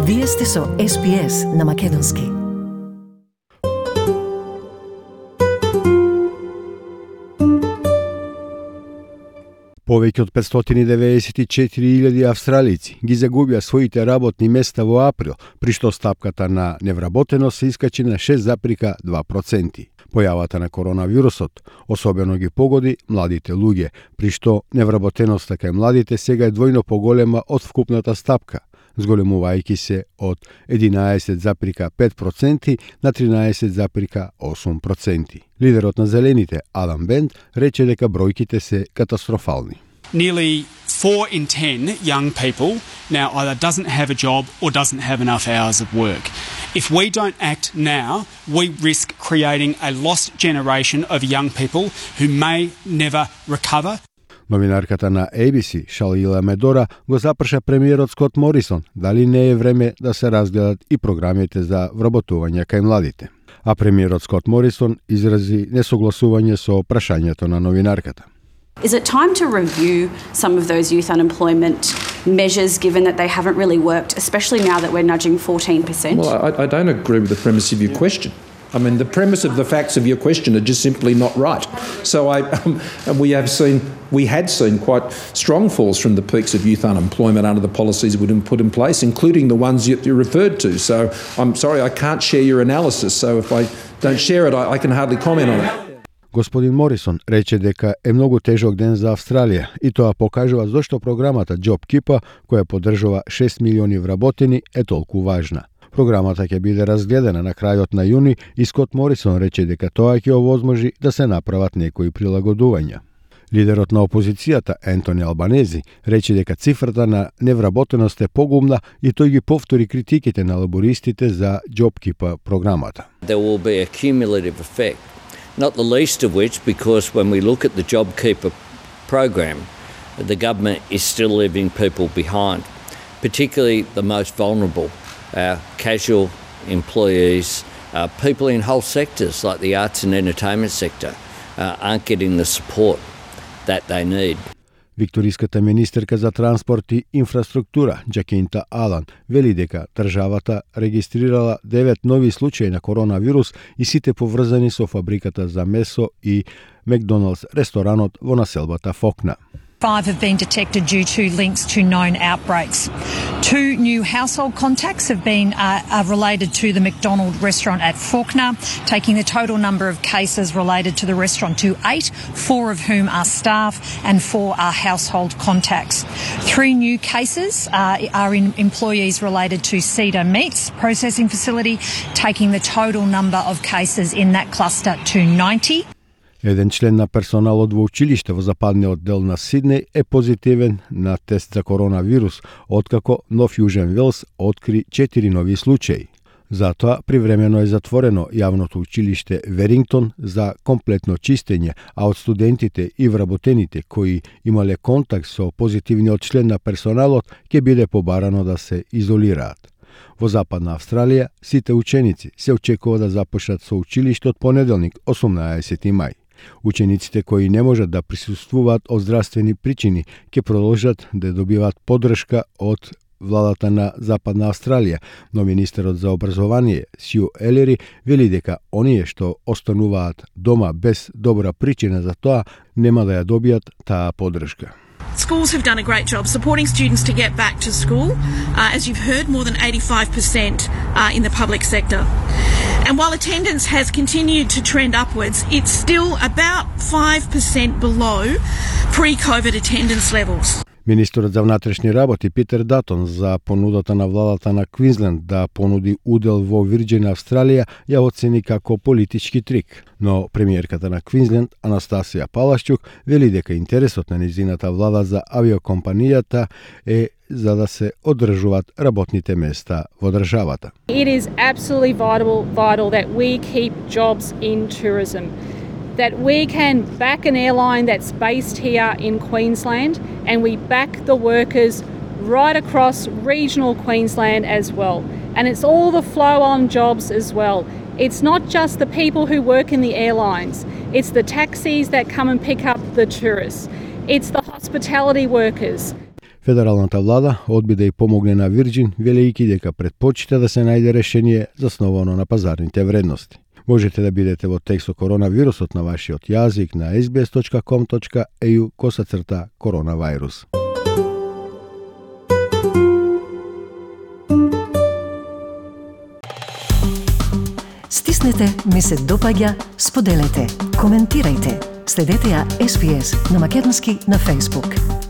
Вие сте со SPS на Македонски. Повеќе од 594.000 австралици ги загубија своите работни места во април, при што стапката на невработеност се искачи на 6,2%. Појавата на коронавирусот особено ги погоди младите луѓе, при што невработеноста кај младите сега е двојно поголема од вкупната стапка, зголемувајќи се од 11,5% на 13,8%. Лидерот на Зелените, Адам Бент, рече дека бројките се катастрофални. Nearly 4 in 10 young people now either doesn't have a job or doesn't have enough hours of work. If we don't act now, we risk creating a lost generation of young people who may never recover. Новинарката на ABC, Шалила Медора, го запрша премиерот Скот Морисон дали не е време да се разгледат и програмите за вработување кај младите. А премиерот Скот Морисон изрази несогласување со прашањето на новинарката. Is it time to review some of those youth unemployment measures given that they haven't really worked, especially now that we're nudging 14%? Well, I don't agree with the premise of your question. I mean, the premise of the facts of your question are just simply not right. So we had seen quite strong falls from the peaks of youth unemployment under the policies we'd put in place, including the ones you referred to. So I'm sorry, I can't share your analysis. So if I don't share it, I can hardly comment on it. Господин Морисон рече дека е многу тежок ден за Австралија и тоа покажува зошто програмата JobKeeper, која поддржува 6 милиони вработени, е толку важна. Програмата ќе биде разгледана на крајот на јуни и Скот Морисон рече дека тоа ќе овозможи да се направат некои прилагодувања. Лидерот на опозицијата, Ентони Албанези, рече дека цифрата на невработеност е погумна и тој ги повтори критиките на лабористите за JobKeeper програмата. There will be a cumulative effect, not the least of which because when we look at the JobKeeper program, the government is still leaving people behind, particularly the most vulnerable. Casual employees, people in whole sectors like the arts and entertainment sector aren't getting the support that they need. Викториската министерка за транспорт и инфраструктура, Джакинта Алан, вели дека државата регистрирала 9 нови случаи на коронавирус и сите поврзани со фабриката за месо и Макдоналдс ресторанот во населбата Фокна. 5 have been detected due to links to known outbreaks. 2 new household contacts have been related to the McDonald restaurant at Fawkner, taking the total number of cases related to the restaurant to 8, 4 of whom are staff and 4 are household contacts. 3 new cases are in employees related to Cedar Meats processing facility, taking the total number of cases in that cluster to 90. Еден член на персоналот во училиште во западниот дел на Сиднеј е позитивен на тест за коронавирус, откако Нов Јужен Велс откри 4 нови случаи. Затоа привремено е затворено јавното училиште Верингтон за комплетно чистење, а од студентите и вработените кои имале контакт со позитивниот член на персоналот ќе биде побарано да се изолираат. Во Западна Австралија сите ученици се очекува да започнат со училиште од понеделник 18 мај. Учениците кои не можат да присуствуваат од здравствени причини ќе продолжат да добиваат поддршка од владата на Западна Австралија, но министерот за образование Сју Елери вели дека оние што остануваат дома без добра причина за тоа нема да ја добијат таа поддршка. Schools have done a great job supporting students to get back to school. As you've heard, more than 85% in the public sector. And while attendance has continued to trend upwards, it's still about 5% below pre-COVID attendance levels. Министерот за внатрешни работи Питер Датон за понудата на владата на Квинсленд да понуди удел во Вирџин Австралија ја оцени како политички трик, но премиерката на Квинсленд Анастасија Палашчук вели дека интересот на низината влада за авиокомпанијата е за да се одржуваат работните места во државата. It is absolutely vital that we keep jobs in tourism. That we can back an airline that's based here in Queensland and we back the workers right across regional Queensland as well. And it's all the flow-on jobs as well. It's not just the people who work in the airlines. It's the taxis that come and pick up the tourists. It's the hospitality workers. Федералната влада одби да ја помогне на Вирџин, велејќи дека претпочита да се најде решение засновано на пазарните вредности. Можете да бидете во текст со коронавирусот на вашиот јазик на sbs.com.au/коронавирус. Стиснете ми се допаѓа, споделете, коментирајте. Следете ја SPS на Македонски на Facebook.